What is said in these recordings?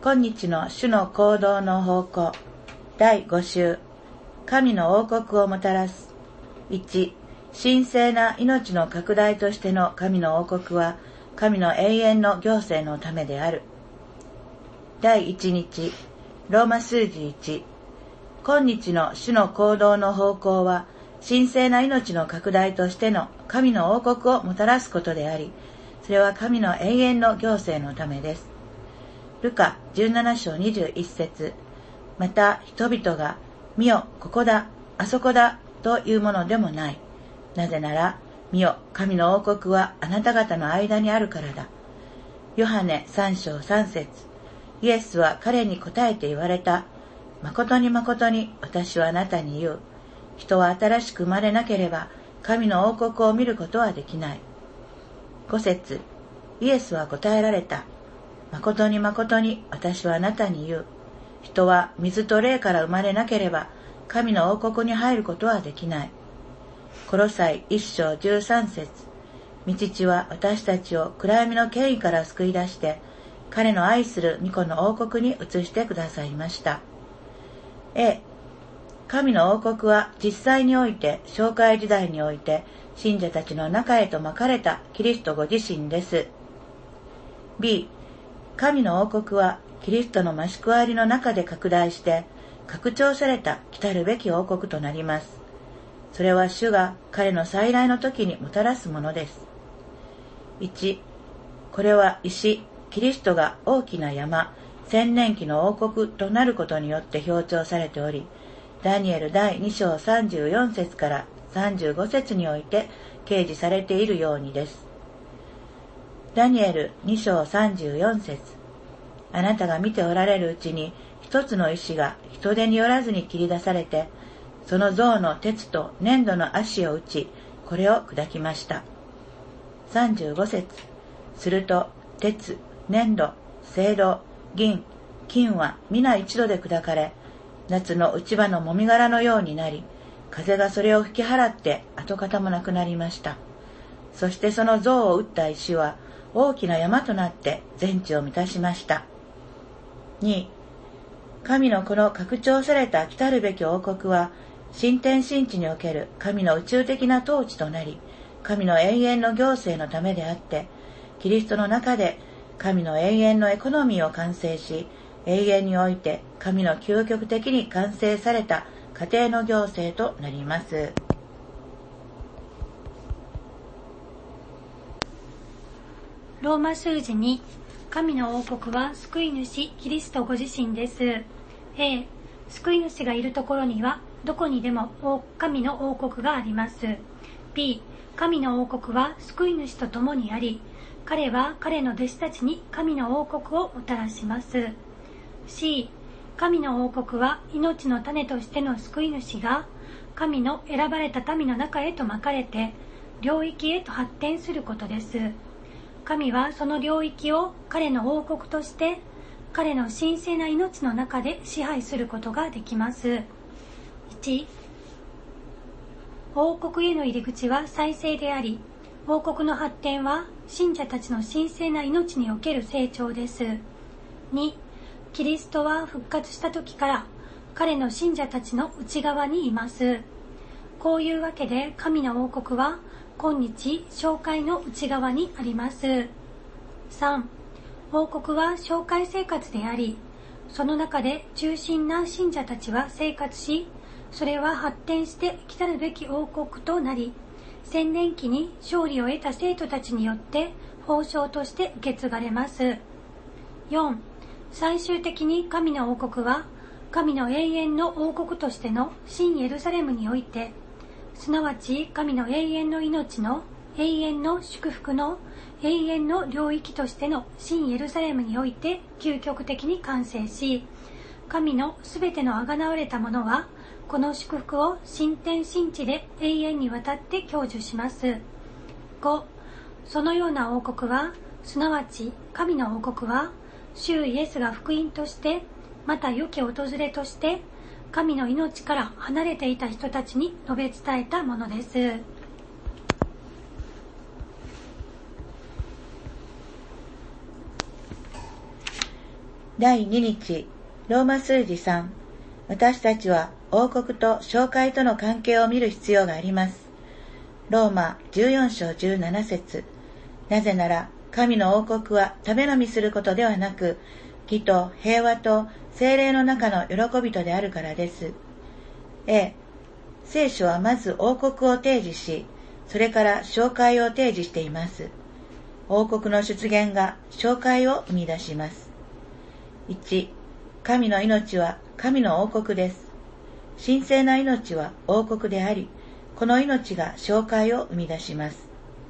今日の主の行動の方向第5週、神の王国をもたらす。1、神聖な命の拡大としての神の王国は神の永遠の行政のためである。第1日、ローマ数字1、今日の主の行動の方向は神聖な命の拡大としての神の王国をもたらすことであり、それは神の永遠の行政のためです。ルカ17章21節、また人々が、見よ、ここだ、あそこだ、というものでもない。なぜなら、見よ、神の王国はあなた方の間にあるからだ。ヨハネ3章3節、イエスは彼に答えて言われた。誠に誠に私はあなたに言う。人は新しく生まれなければ、神の王国を見ることはできない。5節、イエスは答えられた。誠に誠に私はあなたに言う。人は水と霊から生まれなければ、神の王国に入ることはできない。コロサイ1章13節、御父は私たちを暗闇の権威から救い出して、彼の愛する御子の王国に移してくださいました。A、神の王国は実際において、紹介時代において、信者たちの中へとまかれたキリストご自身です。B、神の王国はキリストの増し加わりの中で拡大して拡張された来たるべき王国となります。それは主が彼の再来の時にもたらすものです。1、これは石、キリストが大きな山、千年期の王国となることによって表彰されており、ダニエル第2章34節から35節において掲示されているようにです。ダニエル2章34節、あなたが見ておられるうちに一つの石が人手によらずに切り出されて、その像の鉄と粘土の足を打ち、これを砕きました。35節、すると鉄、粘土、青銅、銀、金は皆一度で砕かれ、夏の落ち葉のもみ殻のようになり、風がそれを吹き払って跡形もなくなりました。そしてその像を打った石は大きな山となって全地を満たしました。2、神のこの拡張された来たるべき王国は、新天新地における神の宇宙的な統治となり、神の永遠の行政のためであって、キリストの中で神の永遠のエコノミーを完成し、永遠において神の究極的に完成された家庭の行政となります。 ローマ数字2、神の王国は救い主キリストご自身です。A、救い主がいるところにはどこにでも神の王国があります。B、神の王国は救い主と共にあり、彼は彼の弟子たちに神の王国をもたらします。C、神の王国は命の種としての救い主が神の選ばれた民の中へとまかれて領域へと発展することです。神はその領域を彼の王国として彼の神聖な命の中で支配することができます。1、王国への入り口は再生であり、王国の発展は信者たちの神聖な命における成長です。2、キリストは復活した時から彼の信者たちの内側にいます。こういうわけで神の王国は今日教会の内側にあります。3、王国は教会生活であり、その中で中心な信者たちは生活し、それは発展して来たるべき王国となり、千年期に勝利を得た生徒たちによって褒章として受け継がれます。4、最終的に神の王国は神の永遠の王国としての新エルサレムにおいて、すなわち神の永遠の命の永遠の祝福の永遠の領域としての新エルサレムにおいて究極的に完成し、神のすべてのあがなわれたものはこの祝福を新天新地で永遠にわたって享受します。5、そのような王国は、すなわち神の王国は、主イエスが福音としてまた良き訪れとして神の命から離れていた人たちに述べ伝えたものです。 第2日、ローマ数字3、私たちは王国と教会との関係を見る必要があります。ローマ14章17節。なぜなら、神の王国は食べ飲みすることではなく、義と平和と聖霊の中の喜びとであるからです。聖書はまず王国を提示し、それから教会を提示しています。王国の出現が教会を生み出します。1、神の命は神の王国です。神聖な命は王国であり、この命が教会を生み出します。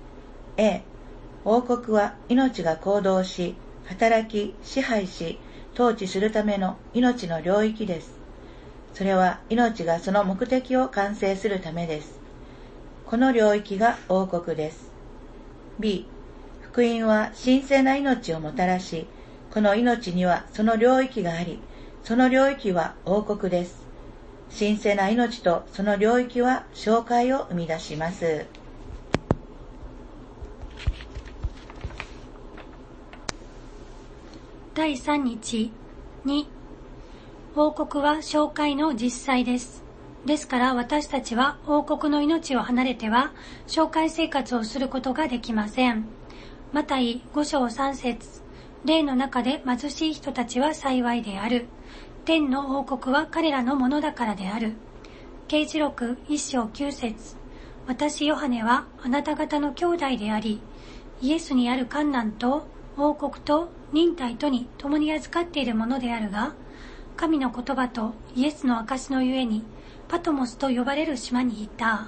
王国は命が行動し、働き、支配し、統治するための命の領域です。それは命がその目的を完成するためです。この領域が王国です。B、福音は神聖な命をもたらし、この命にはその領域があり、その領域は王国です。神聖な命とその領域は教会を生み出します。 第3日2、王国は教会の実際です。ですから私たちは王国の命を離れては教会生活をすることができません。マタイ5章3節、霊の中で貧しい人たちは幸いである。天の王国は彼らのものだからである。啓示録1章9節、私ヨハネはあなた方の兄弟であり、イエスにある患難と王国と忍耐とに共に預かっているものであるが、神の言葉とイエスの証のゆえにパトモスと呼ばれる島にいた。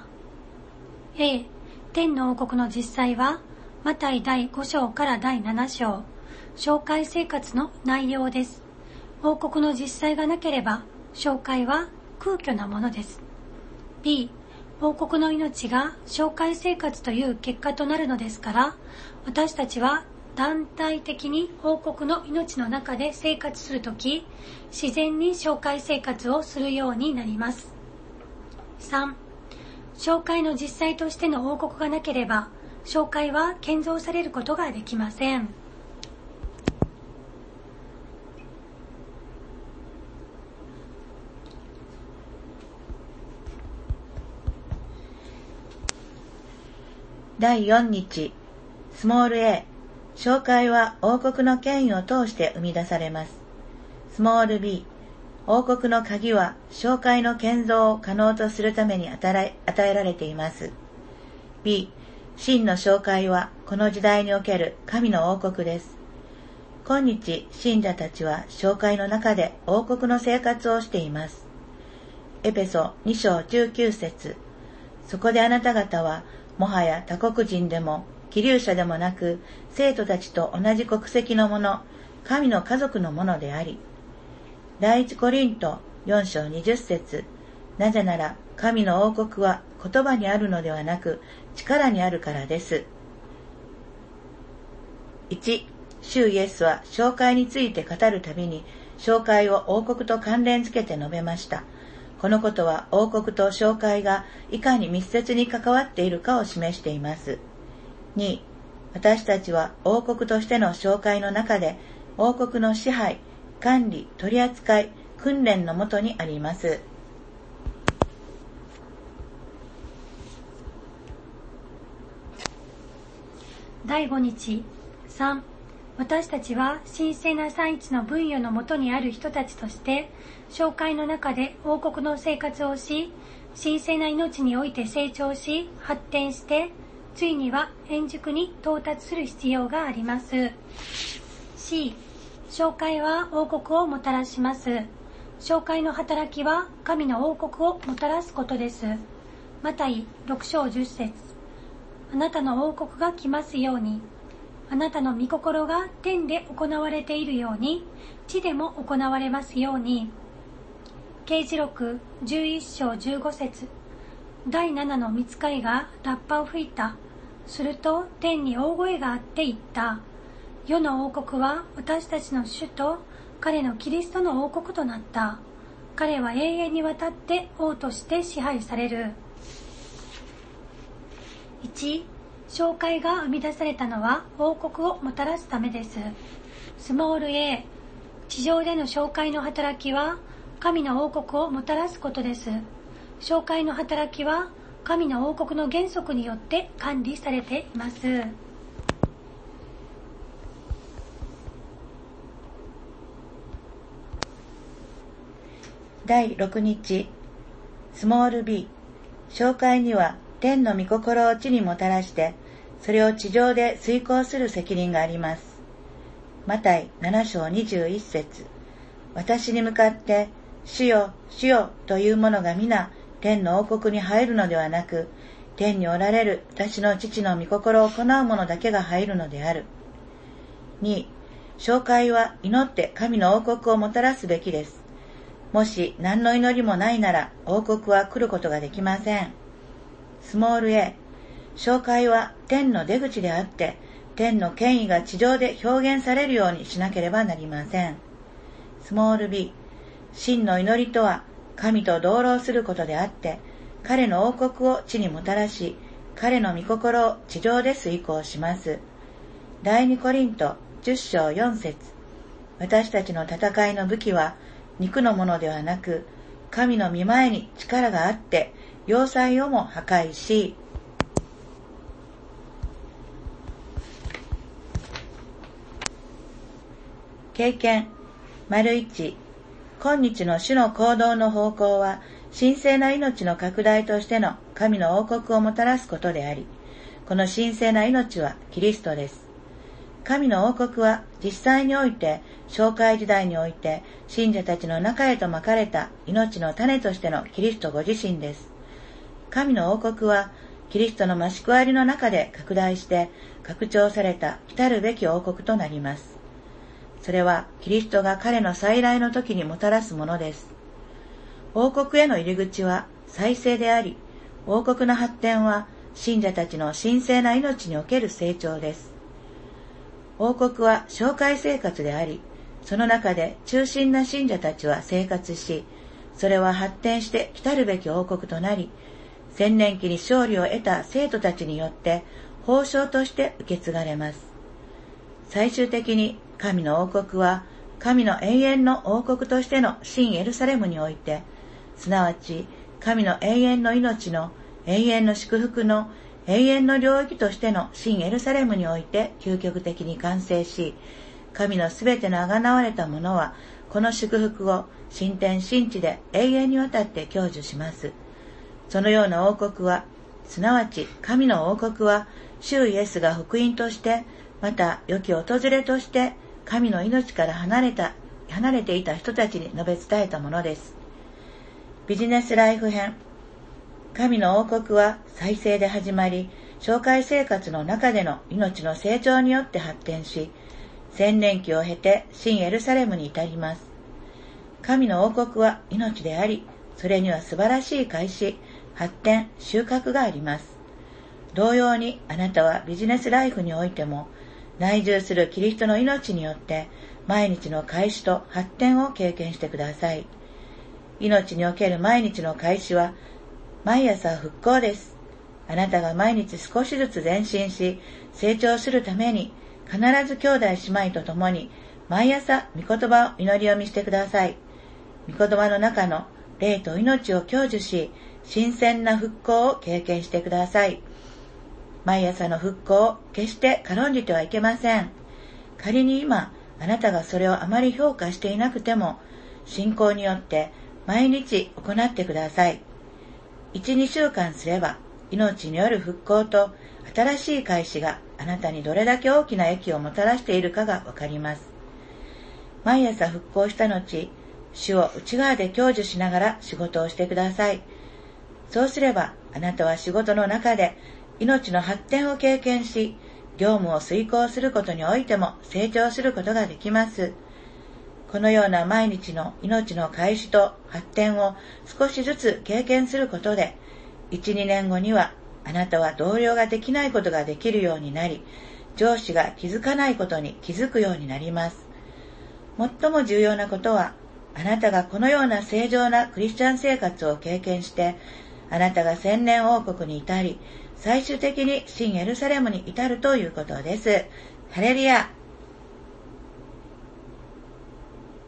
天の王国の実際はマタイ第5章から第7章、教会生活の内容です。王国の実際がなければ教会は空虚なものです。B、王国の命が教会生活という結果となるのですから、私たちは団体的に王国の命の中で生活するとき、自然に教会生活をするようになります。3、教会の実際としての王国がなければ、教会は建造されることができません。 第4日、スモール a、教会は王国の権威を通して生み出されます。スモール b、王国の鍵は教会の建造を可能とするために与えられています。b、真の教会はこの時代における神の王国です。今日、信者たちは教会の中で王国の生活をしています。エペソ2章19節、そこであなた方はもはや他国人でも寄留者でもなく、生徒たちと同じ国籍の者、神の家族の者であり。第一コリント4章20節、なぜなら神の王国は言葉にあるのではなく力にあるからです。1、主イエスは教会について語るたびに教会を王国と関連づけて述べました。このことは王国と教会がいかに密接に関わっているかを示しています。2、私たちは王国としての教会の中で王国の支配、管理、取り扱い、訓練のもとにあります。 第5日3、私たちは神聖な三一の分与のもとにある人たちとして教会の中で王国の生活をし、神聖な命において成長し発展して、ついには円熟に到達する必要があります。 C、 教会は王国をもたらします。教会の働きは神の王国をもたらすことです。マタイ6章10節、あなたの王国が来ますように、あなたの御心が天で行われているように地でも行われますように。啓示録11章15節、第7の御使いがラッパを吹いた。すると天に大声があって言った。世の王国は私たちの主と彼のキリストの王国となった。彼は永遠にわたって王として支配される。1、教会が生み出されたのは王国をもたらすためです。スモール a、 地上での紹介の働きは神の王国をもたらすことです。紹介の働きは神の王国の原則によって管理されています。 第6日、スモール b、紹介には天の御心を地にもたらして、それを地上で遂行する責任があります。マタイ7章21節、私に向かって、主よ、主よという者が皆、天の王国に入るのではなく、天におられる私の父の御心を行う者だけが入るのである。2、紹介は祈って神の王国をもたらすべきです。もし何の祈りもないなら王国は来ることができません。スモール a、紹介は天の出口であって、天の権威が地上で表現されるようにしなければなりません。スモール b、真の祈りとは神と同労することであって、彼の王国を地にもたらし、彼の御心を地上で遂行します。第2コリント10章4節、私たちの戦いの武器は、肉のものではなく、神の御前に力があって、要塞をも破壊し、経験 ①、今日の主の行動の方向は、神聖な命の拡大としての神の王国をもたらすことであり、この神聖な命はキリストです。神の王国は実際において、紹介時代において、信者たちの中へとまかれた命の種としてのキリストご自身です。神の王国は、キリストの増し加わりの中で拡大して、拡張された来るべき王国となります。それは、キリストが彼の再来の時にもたらすものです。王国への入り口は再生であり、王国の発展は信者たちの神聖な命における成長です。王国は紹介生活であり、その中で中心な信者たちは生活し、それは発展して来るべき王国となり、千年期に勝利を得た生徒たちによって褒章として受け継がれます。最終的に神の王国は、神の永遠の王国としての新エルサレムにおいて、すなわち神の永遠の命の永遠の祝福の永遠の領域としての新エルサレムにおいて究極的に完成し、神のすべてのあがなわれたものは、この祝福を新天新地で永遠にわたって享受します。そのような王国は、すなわち神の王国は、主イエスが福音として、また良き訪れとして、神の命から離れていた人たちに述べ伝えたものです。ビジネスライフ編。神の王国は再生で始まり、紹介生活の中での命の成長によって発展し、千年期を経て新エルサレムに至ります。神の王国は命であり、それには素晴らしい開始、発展、収穫があります。同様にあなたはビジネスライフにおいても、内住するキリストの命によって毎日の開始と発展を経験してください。命における毎日の開始は毎朝復興です。あなたが毎日少しずつ前進し成長するために、必ず兄弟姉妹と共に毎朝御言葉を祈り読みしてください。御言葉の中の霊と命を享受し、新鮮な復興を経験してください。毎朝の復興を決して軽んじてはいけません。仮に今、あなたがそれをあまり評価していなくても、信仰によって毎日行ってください。1、2週間すれば、命による復興と新しい開始があなたにどれだけ大きな益をもたらしているかがわかります。毎朝復興した後、主を内側で享受しながら仕事をしてください。そうすれば、あなたは仕事の中で命の発展を経験し、業務を遂行することにおいても成長することができます。このような毎日の命の開始と発展を少しずつ経験することで、1、2年後にはあなたは同僚ができないことができるようになり、上司が気づかないことに気づくようになります。最も重要なことは、あなたがこのような正常なクリスチャン生活を経験して、あなたが千年王国に至り、最終的に新エルサレムに至るということです。ハレルヤ。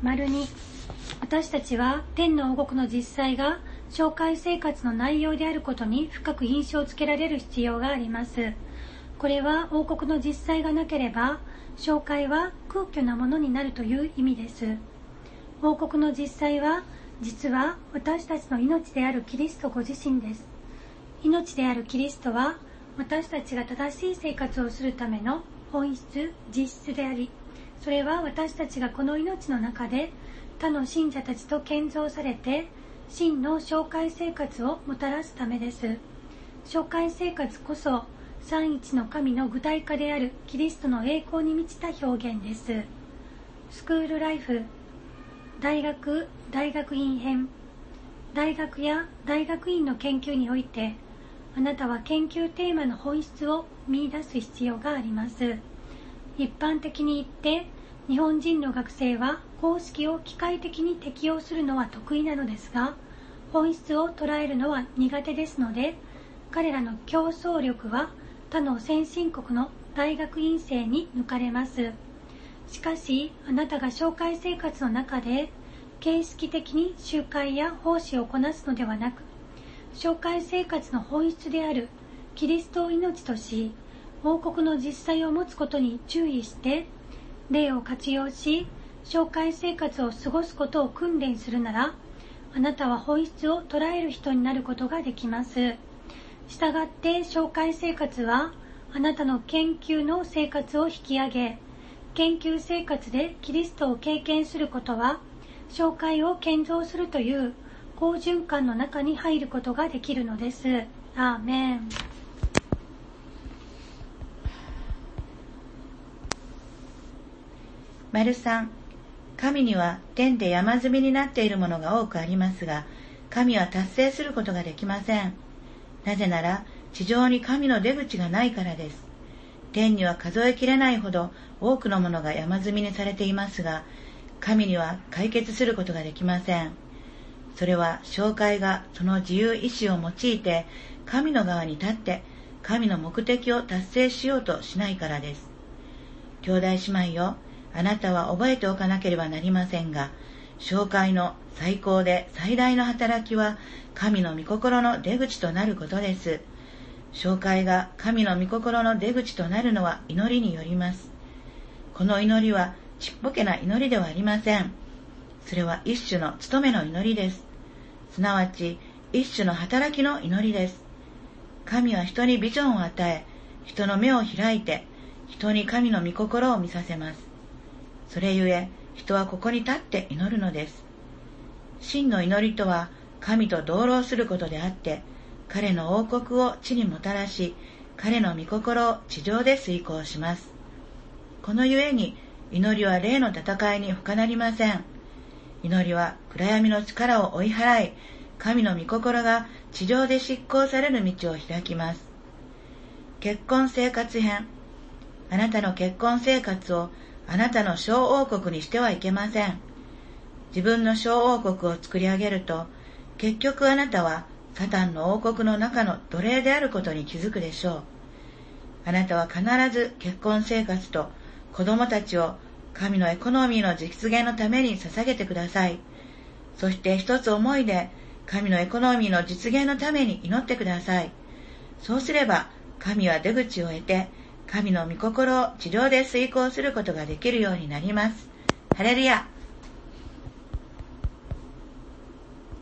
2、私たちは天の王国の実際が教会生活の内容であることに深く印象をつけられる必要があります。これは王国の実際がなければ教会は空虚なものになるという意味です。王国の実際は実は私たちの命であるキリストご自身です。命であるキリストは私たちが正しい生活をするための本質、実質であり、それは私たちがこの命の中で他の信者たちと建造されて真の教会生活をもたらすためです。教会生活こそ三一の神の具体化であるキリストの栄光に満ちた表現です。スクールライフ、大学院編。大学や大学院の研究において、あなたは研究テーマの本質を見出す必要があります。一般的に言って、日本人の学生は公式を機械的に適用するのは得意なのですが、本質を捉えるのは苦手ですので、彼らの競争力は他の先進国の大学院生に抜かれます。しかし、あなたが教会生活の中で形式的に集会や奉仕をこなすのではなく、教会生活の本質であるキリストを命とし、王国の実際を持つことに注意して、霊を活用し、教会生活を過ごすことを訓練するなら、あなたは本質を捉える人になることができます。したがって、教会生活は、あなたの研究の生活を引き上げ、研究生活でキリストを経験することは、教会を建造するという好循環の中に入ることができるのです。アーメン。 3、神には天で山積みになっているものが多くありますが、神は達成することができません。なぜなら、地上に神の出口がないからです。天には数えきれないほど多くのものが山積みにされていますが、神には解決することができません。それは教会がその自由意志を用いて神の側に立って神の目的を達成しようとしないからです。兄弟姉妹よ、あなたは覚えておかなければなりませんが、教会の最高で最大の働きは神の御心の出口となることです。教会が神の御心の出口となるのは祈りによります。この祈りはちっぽけな祈りではありません。それは一種の務めの祈りです。すなわち一種の働きの祈りです。神は人にビジョンを与え、人の目を開いて、人に神の御心を見させます。それゆえ、人はここに立って祈るのです。真の祈りとは、神と同労することであって、彼の王国を地にもたらし、彼の御心を地上で遂行します。このゆえに、祈りは霊の戦いに他なりません。祈りは暗闇の力を追い払い、神の御心が地上で執行される道を開きます。結婚生活編。あなたの結婚生活をあなたの小王国にしてはいけません。自分の小王国を作り上げると、結局あなたはサタンの王国の中の奴隷であることに気づくでしょう。あなたは必ず結婚生活と子供たちを神のエコノミーの実現のために捧げてください。そして一つ思いで神のエコノミーの実現のために祈ってください。そうすれば神は出口を得て神の御心を地上で遂行することができるようになります。ハレルヤ。